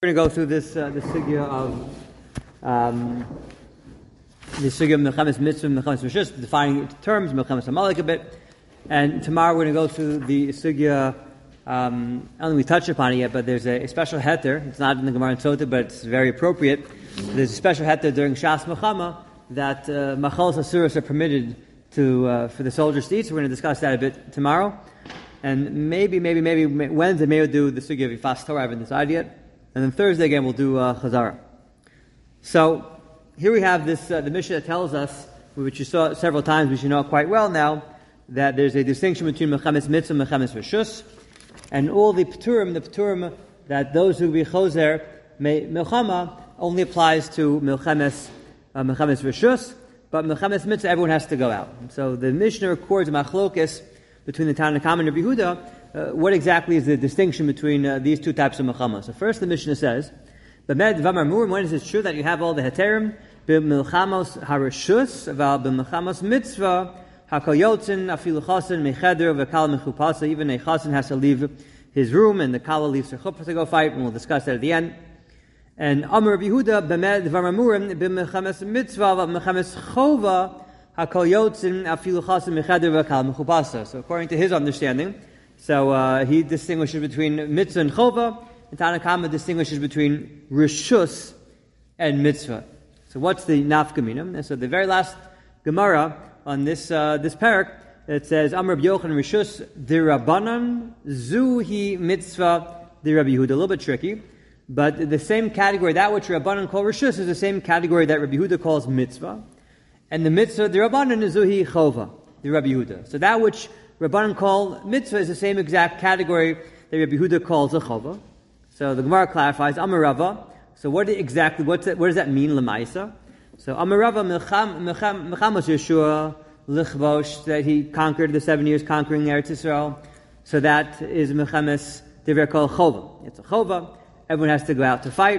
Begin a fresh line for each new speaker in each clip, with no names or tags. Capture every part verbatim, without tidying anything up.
We're going to go through this uh, the sugya of um, the sugya of Milchemes Mitzvah, Milchemes Rishus, defining terms, Milchemes Amalek a bit. And tomorrow we're going to go through the sugya. Um, I don't think we touched upon it yet, but there's a, a special heter. It's not in the Gemara and Sota, but it's very appropriate. There's a special heter during Shas Mechama that uh, Machal Asuros are permitted to uh, for the soldiers to eat. So we're going to discuss that a bit tomorrow. And maybe, maybe, maybe Wednesday, maybe we'll do the sugya of Yifas Torah. I haven't decided yet. And then Thursday again we'll do uh, Chazara. So here we have this uh, the Mishnah that tells us, which you saw several times, we should know it quite well now, that there's a distinction between Milchemes Mitzvah and Milchemes Rishus, and all the P'turim, the P'turim that those who be Choser Milchama only applies to Milchemes uh, Milchemes Rishus, but Milchemes Mitzvah everyone has to go out. So the Mishnah records a machlokes between the Tanna Kamma and Rabbi Yehuda. Uh, what exactly is the distinction between uh, these two types of Milchama? So first the Mishnah says, B'med Vamar Murim, when is it true that you have all the Heterim, B'milchamos Harishus, Val B'milchamos Mitzvah, Hakal Yotzin, Afilu Chasen, Mecheder, V'kal Mechupasa, even a Chasen has to leave his room, and the Kala leaves her chuppah to go fight, and we'll discuss that at the end. And Amar Rabbi Yehuda, B'med Vamar Murim, B'milchamos Mitzvah, B'milchamos Chova, Hakal Yotzin, Afilu Chasen, Mecheder, V'kal Mechupasa. So according to his understanding, so uh, he distinguishes between mitzvah and chova, and Tanna Kamma distinguishes between rishus and mitzvah. So what's the nafkamina? And so the very last Gemara on this uh, this parak, it says Amar Rabbi Yochanan rishus dirabanan zuhi mitzvah dirabbi Yehuda. A little bit tricky, but the same category, that which Rabbanan call rishus, is the same category that Rabbi Yehuda calls mitzvah, and the mitzvah dirabanan is zuhi chova dirabbi Yehuda. So that which Rabbanan call mitzvah is the same exact category that Rabbi Yehuda calls a chova. So the Gemara clarifies Amar Rava. So what exactly? What's that, what does that mean? Lemaisa. So Amar Rava milcham milchamos Yeshua lichvosh, that he conquered the seven years conquering Eretz Yisrael. So that is milchemes divrei kol chova. It's a chova. Everyone has to go out to fight.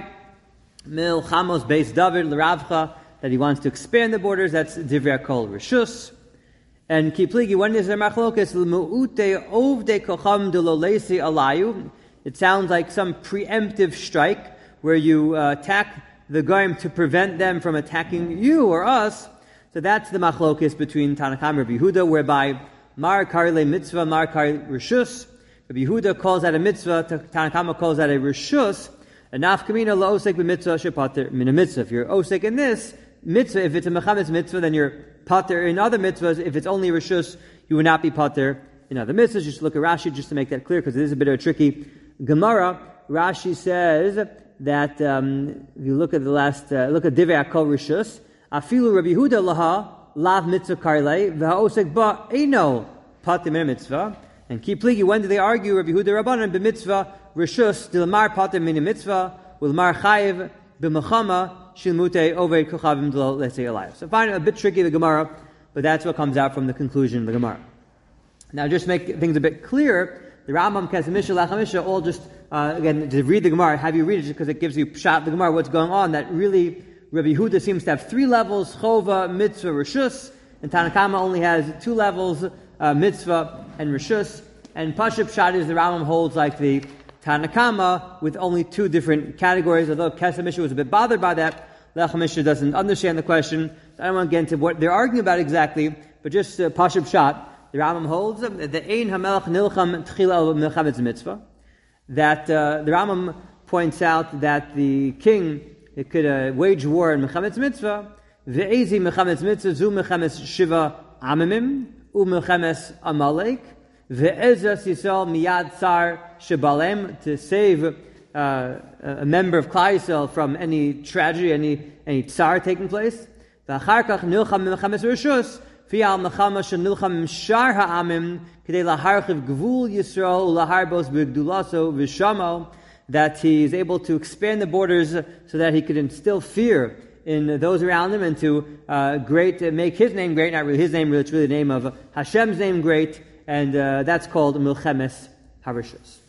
Milchamos beis David l'Ravcha, that he wants to expand the borders. That's divrei kol rishus. And Kipligi, when is there machlokas? L'mu'ute ovde kocham delolesi alayu. It sounds like some preemptive strike where you uh, attack the goyim to prevent them from attacking you or us. So that's the machlokas between Tanna Kamma and Rabbi Yehuda, whereby mar karile mitzvah, mar karile rishus. Rabbi Yehuda calls that a mitzvah, Tanna Kamma calls that a rishus. And nafkamina la'osek b'mitzvah shepater min a mitzvah. If you're osek in this mitzvah, if it's a mechames mitzvah, then you're pater in other mitzvahs. If it's only rishus, you would not be pater in other mitzvahs. Just look at Rashi just to make that clear, because it is a bit of a tricky Gemara. Rashi says that um, if you look at the last, uh, look at Divrei Akol Rishus, Afilu Rabbi Yehuda laha lav mitzvah karlei v'haosek ba eino pater min mitzvah. And keep pligi, when do they argue Rabbi Yehuda Rabbanan b'mitzvah Rishus dilmar pater min mitzvah wilmar chayiv b'mechama shilmute oved kochavim d'lo let's say alive. So find it a bit tricky, the Gemara, but that's what comes out from the conclusion of the Gemara. Now just make things a bit clearer. The Rambam, Kesamisha, Lachamisha, all just, uh, again, to read the Gemara, have you read it just because it gives you shot the Gemara, what's going on, that really Rabbi Yehuda seems to have three levels, Chova, Mitzvah, Rishus, and Tanna Kamma only has two levels, uh, Mitzvah and Rishus, and Pashup Pshat is the Rambam holds like the Tanna Kamma with only two different categories, although Kesamisha was a bit bothered by that, Lachamisha doesn't understand the question, so I don't want to get into what they're arguing about exactly, but just uh, Pashup Pshat. The Rambam holds that the Ein Hamelach Nilcham Tchila al Milchemes Mitzvah. That uh, the Rambam points out that the king it could uh, wage war in Milchemes Mitzvah. Ve'ezi Milchemes Mitzvah zu Milchemes Shiva Amimim u Milchemes Amalek ve'ezras Yisrael miyad Tsar Shebalem, to save uh, a member of Klal Yisrael from any tragedy, any any tsar taking place. Ve'achar kach Nilcham Milchemes Rishus. Fial mechama shenilcham shar ha'amim k'dei laharchiv gvul Yisrael ulaharbos b'gdulaso v'shamo, that he is able to expand the borders so that he could instill fear in those around him and to uh, great uh, make his name great. Not really his name, really, it's really the name of Hashem's name great, and uh, that's called milchemes harishus.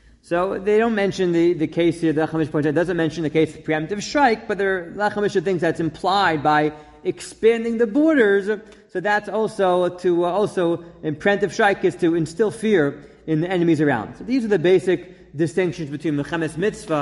So they don't mention the, the case here. The Lachamish points out, doesn't mention the case of preemptive strike, but there Lachamish thinks that's implied by expanding the borders. So that's also to uh, also in preemptive strike is to instill fear in the enemies around. So these are the basic distinctions between Milchemes Mitzvah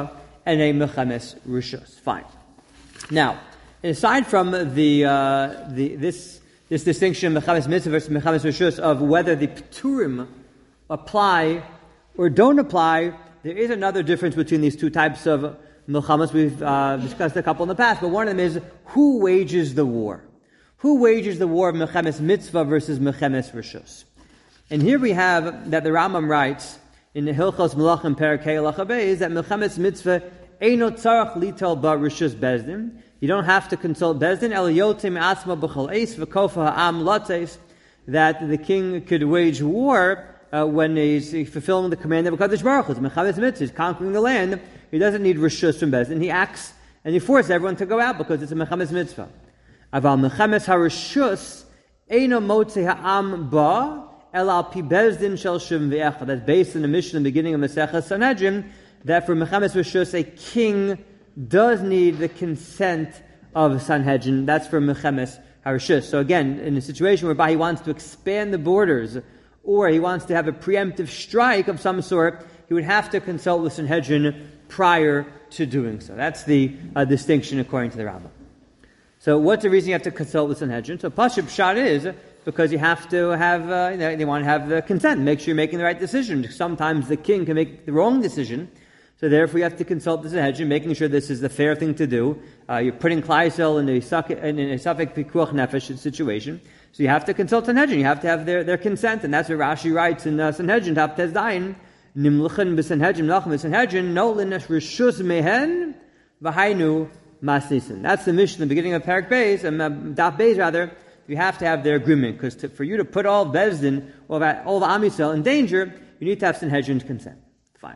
and a Mechemes Rishus. Fine. Now, aside from the, uh, the this this distinction, Mechames Mitzvah versus Mechames Rishus, of whether the Pturim apply or don't apply, there is another difference between these two types of Mechames. We've uh, discussed a couple in the past, but one of them is who wages the war. Who wages the war of Mechames Mitzvah versus Mechames Rishus? And here we have that the Rambam writes in the Hilchos Melachim Perek Halacha Beis that Mechames Mitzvah Eino tzarach litol ba Rishus Bezdin. You don't have to consult Bezdin. El yotim asma b'chol eis v'kofa ha'am lates, that the king could wage war uh, when he's fulfilling the command of Hakadosh Baruch Hu. It's Mechames Mitzvah. He's conquering the land. He doesn't need Rishus from Bezdin. He acts and he forces everyone to go out because it's a Mechames Mitzvah. Aval Mechames HaRishus Eino motze ha'am ba el al pi Bezdin shel shivim ve'echad. That's based on the mission in the beginning of Masechah Sanhedrin, that for Mechames Rishus, a king does need the consent of Sanhedrin. That's for Mechames HaRishus. So again, in a situation whereby he wants to expand the borders, or he wants to have a preemptive strike of some sort, he would have to consult with Sanhedrin prior to doing so. That's the uh, distinction according to the Rambam. So what's the reason you have to consult with Sanhedrin? So Pashut Pshat is because you have to have, uh, you know, they want to have the consent, make sure you're making the right decision. Sometimes the king can make the wrong decision, so therefore you have to consult the Sanhedrin, making sure this is the fair thing to do. Uh, you're putting Klal Yisrael in a Safek Pikuach Nefesh situation, so you have to consult Sanhedrin, you have to have their, their consent, and that's what Rashi writes in uh, Sanhedrin, Taf Tez Dayin, Nimluchen b'Sanhedrin, Melachim b'Sanhedrin, no linesh rishus mehen, v'hainu masnisin. That's the mission in the beginning of Perek Beis, and um, Daf Beis rather. You have to have their agreement, because for you to put all of Bezdin, all of, all of Am Yisrael in danger, you need to have Sanhedrin's consent. Fine.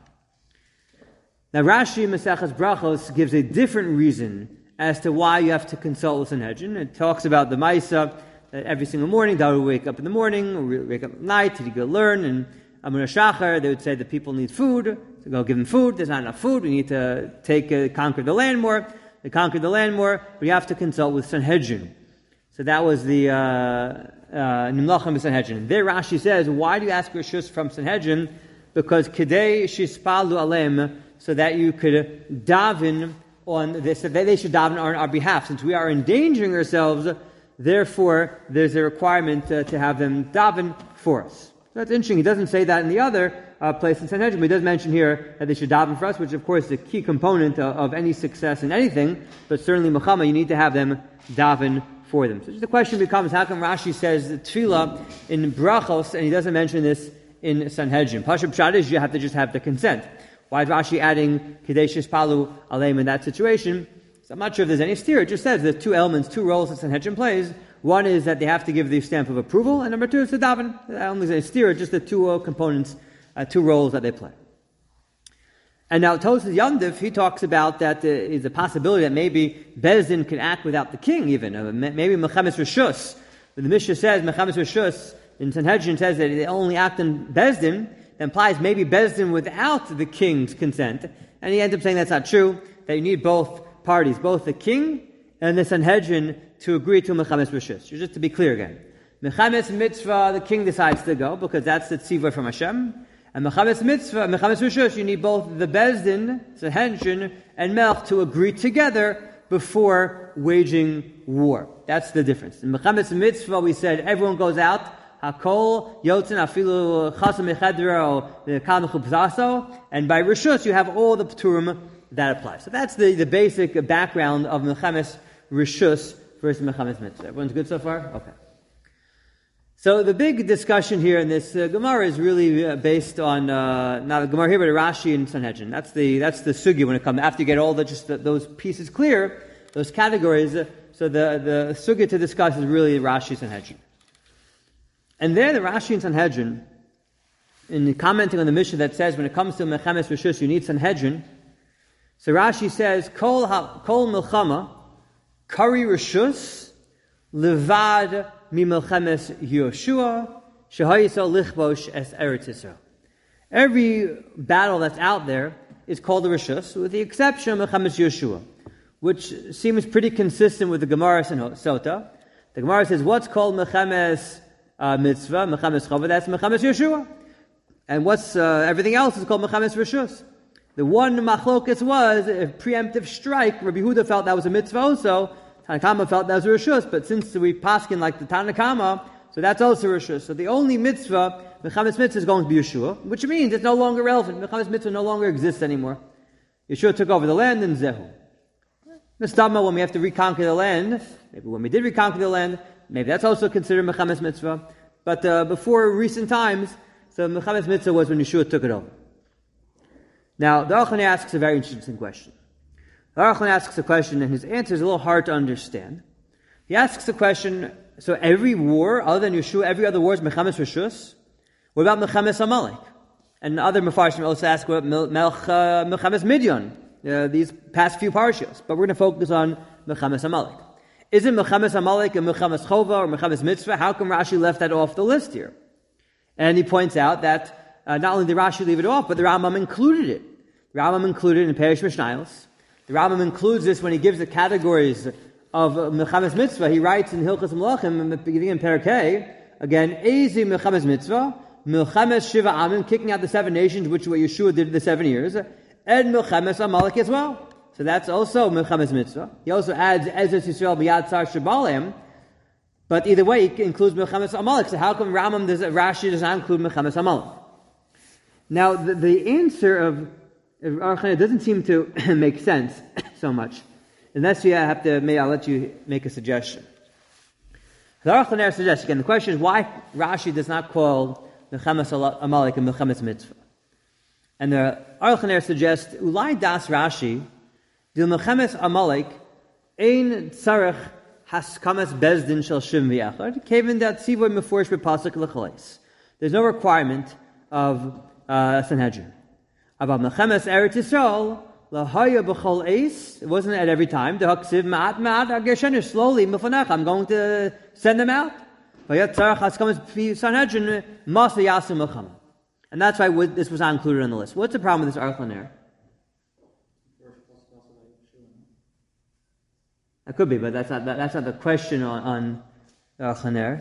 Now Rashi in Maseches Brachos gives a different reason as to why you have to consult with Sanhedrin. It talks about the Maisa, that every single morning, David would wake up in the morning, or wake up at night, he'd go learn, and Amun HaShachar, they would say that people need food, so go give them food, there's not enough food, we need to take, uh, conquer the land more, they conquered the land more, but you have to consult with Sanhedrin. So that was the Nimlachim uh, uh, Sanhedrin. There Rashi says, why do you ask Rishus from Sanhedrin? Because Kedei Shispalu Alem, so that you could daven on this, so that they should daven on our behalf. Since we are endangering ourselves, therefore there's a requirement uh, to have them daven for us. So that's interesting. He doesn't say that in the other uh, place in Sanhedrin, but he does mention here that they should daven for us, which of course is a key component of, of any success in anything, but certainly Muhammad, you need to have them daven for them. So the question becomes, how come Rashi says tefillah in brachos and he doesn't mention this in Sanhedrin? Pashut Pshat is you have to just have the consent. Why is Rashi adding Kedei Shispalu Aleim in that situation? So I'm not sure if there's any steer. It just says there's two elements, two roles that Sanhedrin plays. One is that they have to give the stamp of approval, and number two is to daven. I don't think there's a steer, just the two uh, components, uh, two roles that they play. And now Tosfos Yontif, he talks about that there is a possibility that maybe Bezdin can act without the king even. Uh, maybe Mechames Rishus. The Mishnah says, Mechames Rishus, in Sanhedrin says that they only act in Bezdin, that implies maybe Bezdin without the king's consent. And he ends up saying that's not true, that you need both parties, both the king and the Sanhedrin to agree to Mechames Rishus. Just to be clear again. Mechames Mitzvah, the king decides to go, because that's the tzivah from Hashem. And Mechames Mitzvah, Mechames Rishus, you need both the Bezdin, Sanhedrin, and Melch to agree together before waging war. That's the difference. In Mechames Mitzvah, we said everyone goes out, Hakol, Yotzin, Afilu, Chasam Echedra, or Kal Mechubzaso, and by Rishus, you have all the Pturim that apply. So that's the, the basic background of Mechames Rishus versus Mechames Mitzvah. Everyone's good so far? Okay. So the big discussion here in this uh, Gemara is really uh, based on uh, not a Gemara here, but a Rashi and Sanhedrin. That's the that's the sugya when it comes after you get all the just the, those pieces clear, those categories. Uh, so the the sugya to discuss is really Rashi and Sanhedrin. And there, the Rashi and Sanhedrin, in commenting on the Mishnah that says when it comes to Mechames Rishus, you need Sanhedrin. So Rashi says, Kol ha, Kol Milchama, Kari Rishus, Levad Mimelchemes Yoshua, Shehayisol Lichbosh Es Eretz Yisrael. Every battle that's out there is called a Rishus, with the exception of Melchemes Yoshua, which seems pretty consistent with the Gemara Sota. The Gemara says, what's called Melchemes uh, Mitzvah, Melchemes Chava, that's Melchemes Yoshua. And what's uh, everything else is called Melchemes Rishus. The one machlokas was a preemptive strike. Rabbi Yehuda felt that was a mitzvah also. Tanakama felt that was a rishus, but since we paskin like the Tanakama, so that's also rishus. So the only mitzvah, Mechames mitzvah, is going to be Yeshua, which means it's no longer relevant. Mechames mitzvah no longer exists anymore. Yeshua took over the land and Zehu. Mistama, when we have to reconquer the land, maybe when we did reconquer the land, maybe that's also considered Mechames mitzvah. But uh, before recent times, so Mechames mitzvah was when Yeshua took it over. Now, the Aruch LaNer asks a very interesting question. The Aruch LaNer asks a question, and his answer is a little hard to understand. He asks the question, so every war, other than Yeshua, every other war is Mechames Rishus? What about Mechames Amalek? And other Mefarshim also ask what about Mechames Midian, uh, these past few parshas. But we're going to focus on Mechames Amalek. Isn't Mechames Amalek a Mechames Chova or Mechames Mitzvah? How come Rashi left that off the list here? And he points out that uh, not only did Rashi leave it off, but the Rambam included it. The Rambam included it in Perish Mishnayos. The Rambam includes this when he gives the categories of uh, Mechames Mitzvah. He writes in Hilchos Melachim, in the beginning in Parakeh, again, Ezi Mechames Mitzvah, Mechames Shiva Amim, kicking out the seven nations, which is what Yeshua did in the seven years, and Mechames Amalek as well. So that's also Mechames Mitzvah. He also adds Ezra Yisrael B'Yad Tzar Shabalem, but either way, he includes Mechames Amalek. So how come Rambam does, Rashi does not include Mechames Amalek? Now, the, the answer of Aruch LaNer doesn't seem to make sense so much. Unless you have to, maybe I'll let you make a suggestion. The Aruch LaNer suggests, again, the question is why Rashi does not call Mechames Amalek and Mechames Mitzvah. And the Aruch LaNer suggests, Ulai das Rashi, Dil Mechames Amalek, Ein Tzarech Haskamas Bezdin Shel Shim V'Yachad, Kevin Dat Tzivoy Meforish B'Pasuk L'Chalais. There's no requirement of uh, Sanhedrin. About Mechames Eretz Yisrael, Lahaya B'Chol Eis, it wasn't at every time. The Haksiv Ma'at Ma'at Ageshener, slowly, Mefanach, I'm going to send them out. Vayat Tzarech Haskamas Sanhedrin, Masa Yasim Mechames. And that's why this was not included on the list. What's the problem with this Aruch LaNer? That could be, but that's not that, that's not the question on, on Aruch LaNer.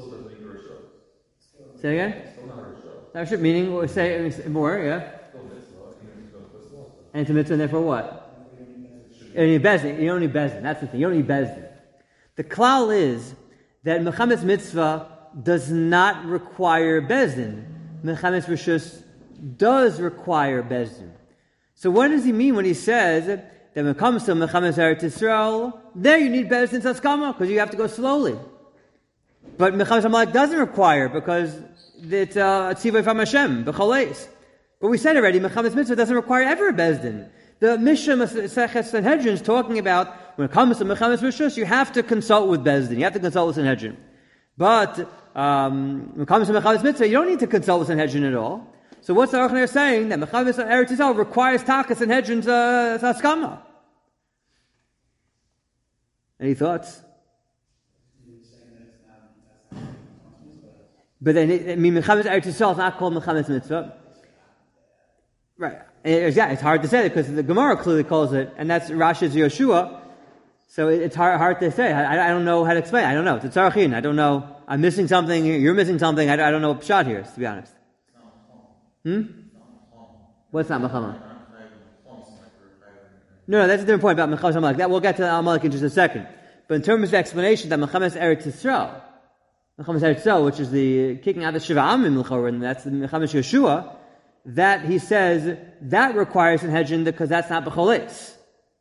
Say again? That should meaning or say more, yeah. And it's a mitzvah, and therefore what? You don't need bezdin. You don't need bezdin. That's the thing. You don't need bezdin. The klal is that Mechames Mitzvah does not require bezdin. Mechames Rishus does require bezdin. So what does he mean when he says that when it comes to Mechames Eretz Yisrael, there you need bezdin saskama because you have to go slowly. But Mechames Amalek doesn't require because it's a tzivay from Hashem b'choleis. But we said already, Mechames Mitzvah doesn't require ever a bezdin. The Mishnah Masechet Sanhedrin is talking about when it comes to Mechames Rishus, you have to consult with bezdin. You have to consult with Sanhedrin. But um, when it comes to Mechames Mitzvah, you don't need to consult with Sanhedrin at all. So what's the Aruch LaNer saying? That Mechames Eretz Yisrael requires Taka Sanhedrin's uh, Haskama. Any thoughts? But then, I mean, Mechames Eretz Yisrael is not called Mechames Mitzvah. Right. It's, yeah, it's hard to say because the Gemara clearly calls it, and that's Rashi's Yeshua. So it's hard, hard to say. I, I don't know how to explain. I don't know. It's a tzarachin. I don't know. I'm missing something. You're missing something. I, I don't know what pshat here is, to be honest. Hmm? What's not Mechama? No, no, that's a different point about Mechames Amalek. That we'll get to Amalek in just a second. But in terms of explanation, that Mechames Eretz Yisrael, Mechames Eretz Yisrael, which is the kicking out the Shiva Amim L'chor, and that's the Mechames Yeshua, that he says that requires Sanhedrin because that's not B'choleis.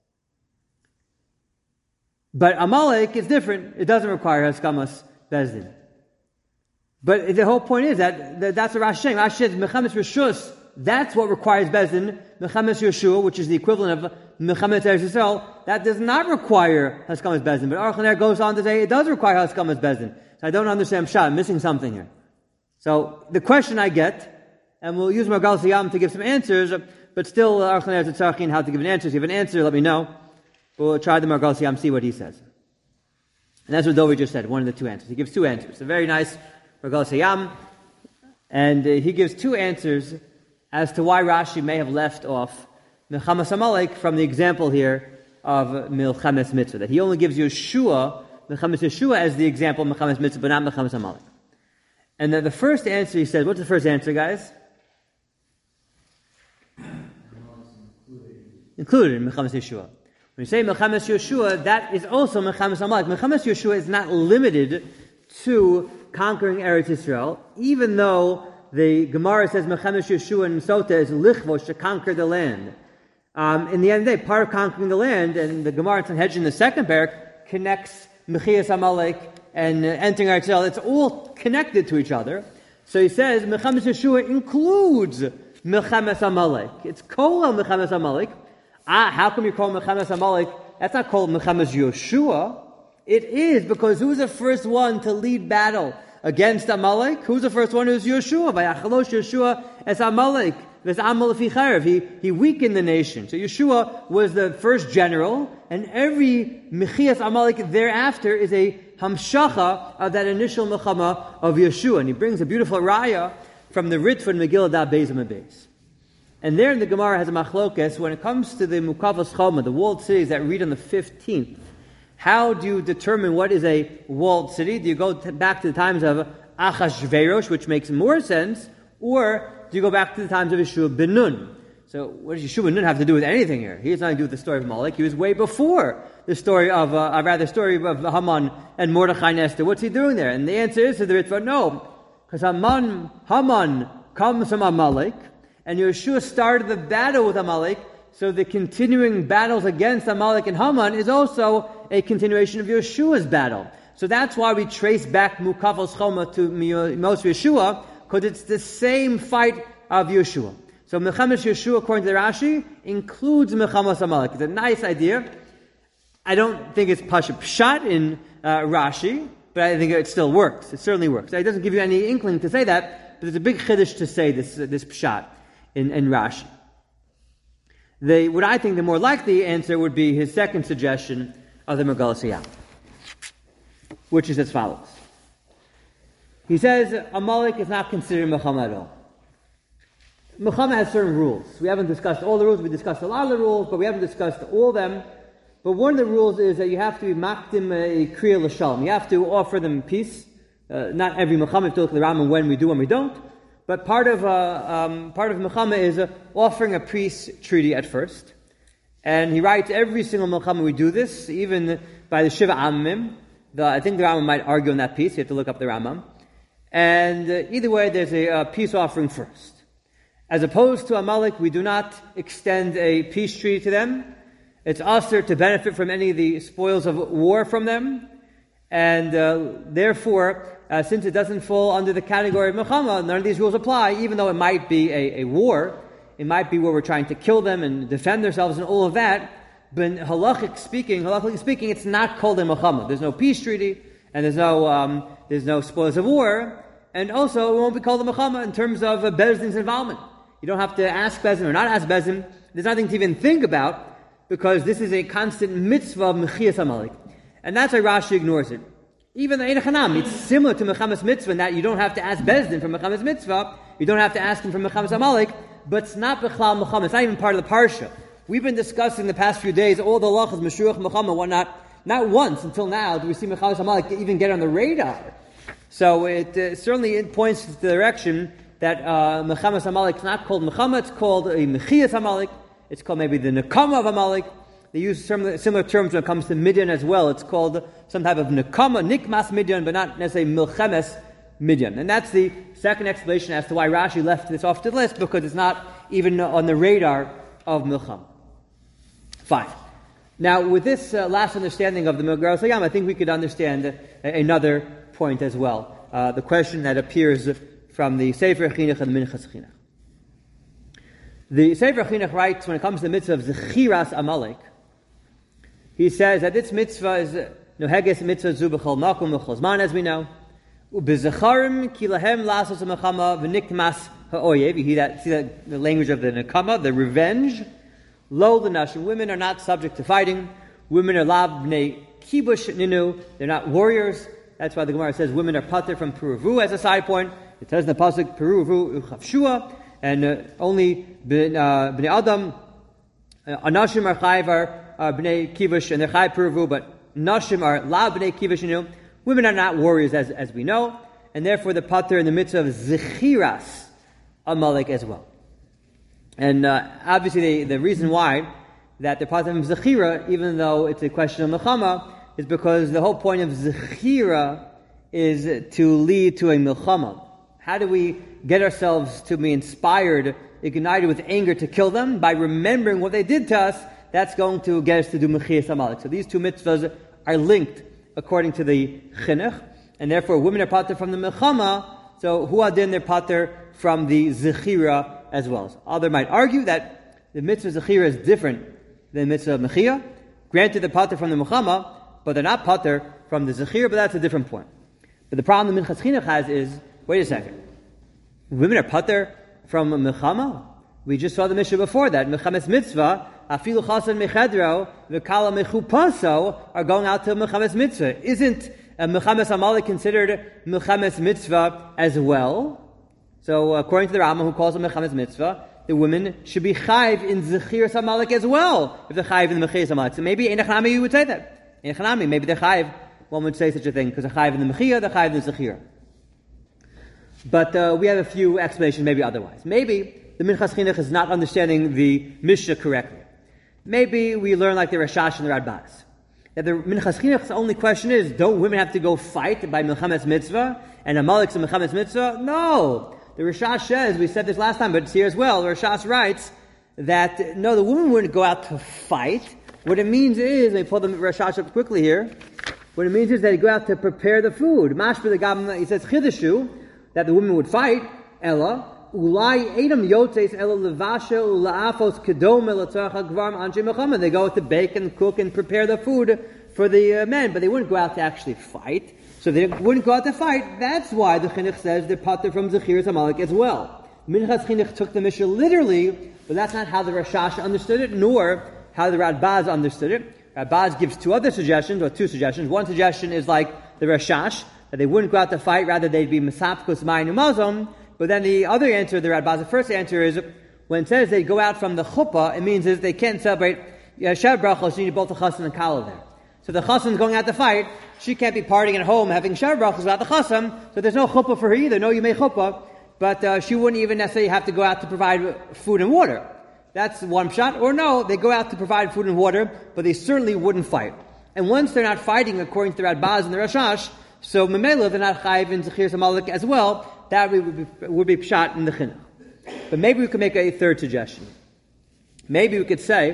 But Amalek is different. It doesn't require Haskamas Bezdin. But the whole point is that, that that's what Rashi is saying. Rashi says Mechames Rishus, that's what requires Bezdin. Mechames Yeshua, which is the equivalent of Mechames Eretz Yisrael, that does not require Haskamas Bezdin. But Aruch LaNer goes on to say it does require Haskamas Bezdin. So I don't understand Pshat. I'm missing something here. So the question I get, and we'll use Margal Siyam to give some answers, but still Aruch LaNer has a tzarachin how to give an answer. If you have an answer, let me know. We'll try the Margal Siyam, see what he says. And that's what Dovi just said, one of the two answers. He gives two answers. A very nice Margal Siyam. And uh, he gives two answers as to why Rashi may have left off Mechames Amalek from the example here of Mechames Mitzvah. That he only gives Yeshua, Mechames Yeshua as the example of Mechames Mitzvah, but not Mechames Amalek. And then the first answer he says, what's the first answer, guys? included in Milchemes Yeshua. When you say Milchemes Yeshua, that is also Milchemes Amalek. Milchemes Yeshua is not limited to conquering Eretz Yisrael, even though the Gemara says Milchemes Yeshua and Sota is lichvos, to conquer the land. Um, in the end of the day, part of conquering the land, and the Gemara in Sanhedrin, the second parak, connects Mechias Amalek and uh, entering Eretz Yisrael. It's all connected to each other. So he says Milchemes Yeshua includes Milchemes Amalek. It's kol Milchemes Amalek. Ah, how come you call Milchemes Amalek? That's not called Milchemes Yeshua. It is, because who's the first one to lead battle against Amalek? Who's the first one? Who's Yeshua? Vayachalosh Yeshua as Amalek. He, he weakened the nation. So Yeshua was the first general, and every Mechias Amalek thereafter is a hamshacha of that initial Milchama of Yeshua. And he brings a beautiful raya from the Ritva in Megillah Daf Beis and Beis. And there in the Gemara has a machlokes when it comes to the Mukavos Choma, the walled cities that read on the fifteenth. How do you determine what is a walled city? Do you go to, back to the times of Achashverosh, which makes more sense, or do you go back to the times of Yeshua ben Nun? So what does Yeshua ben Nun have to do with anything here? He has nothing to do with the story of Amalek. He was way before the story of, uh, uh, rather, the story of Haman and Mordechai and Esther. What's he doing there? And the answer is to the Ritva, no, because Haman, Haman comes from Amalek, and Yeshua started the battle with Amalek. So the continuing battles against Amalek and Haman is also a continuation of Yeshua's battle. So that's why we trace back Mukavos Choma to Mos Yeshua, because it's the same fight of Yeshua. So Milchemes Yeshua, according to the Rashi, includes Milchemes Amalek. It's a nice idea. I don't think it's Pasha Pshat in uh, Rashi, but I think it still works. It certainly works. It doesn't give you any inkling to say that, but it's a big chiddush to say this uh, this Pshat in, in Rashi. The, what I think the more likely answer would be his second suggestion of the Megalas Hayam, which is as follows. He says Amalek is not considered Milchama at all. Milchama has certain rules. We haven't discussed all the rules. We discussed a lot of the rules, but we haven't discussed all of them. But one of the rules is that you have to be makdim a kriya l'shalom. You have to offer them peace. Uh, not every Milchama, you have to look at the Rambam when we do, when we don't. But part of uh, um, part of Milchama is uh, offering a peace treaty at first. And he writes every single Milchama we do this, even by the Shiva Amim. The, I think the Rambam might argue on that piece. You have to look up the Rambam. And uh, either way, there's a uh, peace offering first. As opposed to Amalek, we do not extend a peace treaty to them. It's usher to benefit from any of the spoils of war from them. And uh, therefore, uh, since it doesn't fall under the category of Milchama, none of these rules apply, even though it might be a, a war. It might be where we're trying to kill them and defend ourselves and all of that. But halachic speaking, halachically speaking, it's not called a Milchama. There's no peace treaty, and there's no um, there's no spoils of war, and also it won't be called a Milchama in terms of uh, Beis Din's involvement. You don't have to ask Beis Din or not ask Beis Din. There's nothing to even think about, because this is a constant mitzvah of Mechias Amalek. And that's why Rashi ignores it. Even the Ein Chanam, it's similar to Mechamas Mitzvah in that you don't have to ask Beis Din for Mechamas Mitzvah, you don't have to ask him for Mechamas Amalek, but it's not Bechlal Mechama, it's not even part of the Parsha. We've been discussing the past few days all the halachas, Meshuach, Mechama, whatnot. Not once until now do we see Mechamas Amalek even get on the radar. So it uh, certainly it points to the direction that uh, Mechamas Amalek is not called Mechama, it's called a Mechias Amalek, it's called maybe the Nekama of Amalek. They use similar, similar terms when it comes to Midian as well. It's called some type of Nekama, Nikmas Midian, but not necessarily Milchemes Midian. And that's the second explanation as to why Rashi left this off the list, because it's not even on the radar of Milcham. Fine. Now, with this uh, last understanding of the Megaras Hayam, I think we could understand uh, another point as well. Uh, the question that appears from the Sefer Chinuch and the Minchas Chinuch. The Sefer Chinuch writes, when it comes to the mitzvah of Zechiras Amalek, he says that this mitzvah is Noheges mitzvah zu b'chol makom b'chol zman, as we know. U'bezecharim ki lahem lasos ha'mechama v'nikmas ha'oyev. You hear that, see that, the language of the nekama, the revenge. Lo l'nashim. Women are not subject to fighting. Women are lav b'nei kibush ninu. They're not warriors. That's why the Gemara says women are pater from peruvu as a side point. It says in the pasuk peruvu uchavshua, and uh, only b'nei adam anashim are chayvar. Uh, b'nei kivush and they're chai peruvu, but nashim are la b'nei kivush. You know, women are not warriors, as as we know, and therefore the pater in the mitzvah of zechiras Amalek as well. And uh, obviously, the, the reason why that they're pater from Zechira, even though it's a question of Milchama, is because the whole point of Zechira is to lead to a Milchama. How do we get ourselves to be inspired, ignited with anger to kill them? By remembering what they did to us. That's going to get us to do Mechias Amalek. So these two mitzvahs are linked according to the Chinuch, and therefore women are pater from the Milchama, so Huadin they're pater from the Zechira as well. So others might argue that the mitzvah Zechira is different than the mitzvah Mechia. Granted, they're pater from the Milchama, but they're not pater from the Zechira, but that's a different point. But the problem the Minchas Chinuch has is, wait a second, women are pater from Milchama? We just saw the Mishnah before that. Mechames mitzvah, afilu chasan mechedro, v'kala mechupaso are going out to mechames mitzvah. Isn't uh, mechames amalek considered mechames mitzvah as well? So according to the Rambam, who calls it mechames mitzvah, the women should be chayiv in zechiras amalek as well, if they're chayiv in the mechias amalek. So maybe in Echanami you would say that. In Echanami, maybe they're chayiv, one would say such a thing, because they're chayiv in the mechia, they're chayiv in the zechira. But uh, we have a few explanations, maybe otherwise. Maybe the Minchas Chinuch is not understanding the Mishnah correctly. Maybe we learn like the Rashash and the Radbaz. That the Minchas Chinuch's only question is, don't women have to go fight by Milchames Mitzvah and Amalek's a Milchames Mitzvah? No. The Rashash says, we said this last time, but it's here as well, the Rashash writes that, no, the woman wouldn't go out to fight. What it means is, let me pull the Rashash up quickly here, what it means is that they go out to prepare the food. Mashba the Gam, he says, Chidashu, that the women would fight, Ella, Ulai Edom Yotes Ela Levasha Ulaafos Kedom Elatzarcha Gvarm Anshei Milchama. They go to bake and cook and prepare the food for the uh, men, but they wouldn't go out to actually fight. So they wouldn't go out to fight. That's why the Chinuch says they're pater from Zechiras Amalek as well. Minchas Chinuch took the Mishnah literally, but that's not how the Rashash understood it, nor how the Radbaz understood it. Radbaz gives two other suggestions, or two suggestions. One suggestion is like the Rashash, that they wouldn't go out to fight, rather they'd be Mesapkos Mayin Umazom. But then the other answer, the Radbaz, the first answer is, when it says they go out from the chuppah, it means is they can't celebrate Shav Brachos, you need both the chassan and kala there. So the chassan's going out to fight, she can't be partying at home having Shav Brachos without the chassan, so there's no chuppah for her either, no Yimei chuppah, but uh, she wouldn't even necessarily have to go out to provide food and water. That's one shot. Or no, they go out to provide food and water, but they certainly wouldn't fight. And once they're not fighting, according to the Radbaz and the Rashash, so Memela, they're not chayiv in Zechiras Amalek as well. That would be, would be pshat in the Chinuch. But maybe we could make a third suggestion. Maybe we could say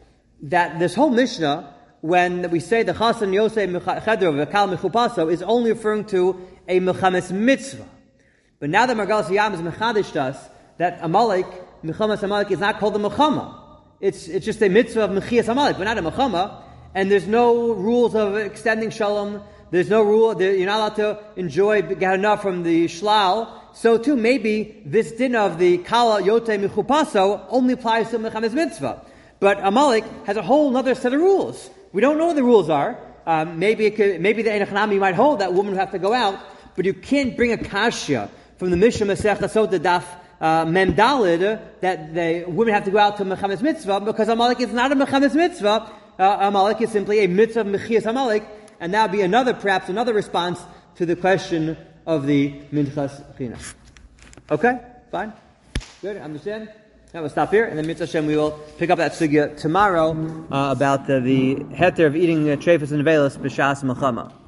that this whole Mishnah, when we say the Chasan Yosei Chedro V'Kal Mechupaso, is only referring to a Milchames Mitzvah. But now that Margalas Yam is mechadished us, that Amalek, Milchames Amalek, is not called a Milchama. It's, it's just a mitzvah of Mechias Amalek, but not a Milchama. And there's no rules of extending Shalom. There's no rule, you're not allowed to enjoy, get enough from the shlal. So too, maybe this din of the kala yote michupaso only applies to Mechames Mitzvah. But Amalek has a whole other set of rules. We don't know what the rules are. Um, maybe it could, maybe the Enochanami might hold that women have to go out, but you can't bring a kashya from the Mishnah Masech Sota Daf uh, Mem Dalid that the women have to go out to Mechames Mitzvah, because Amalek is not a Mechames Mitzvah. Uh, Amalek is simply a mitzvah of Mechias Amalek. And that would be another, perhaps another response to the question of the Minchas Chinuch. Okay? Fine? Good? Understand? Now we'll stop here, and then Mitzvah Hashem, we will pick up that sugya tomorrow uh, about uh, the heter of eating uh, treifas and velas b'shas Milchama.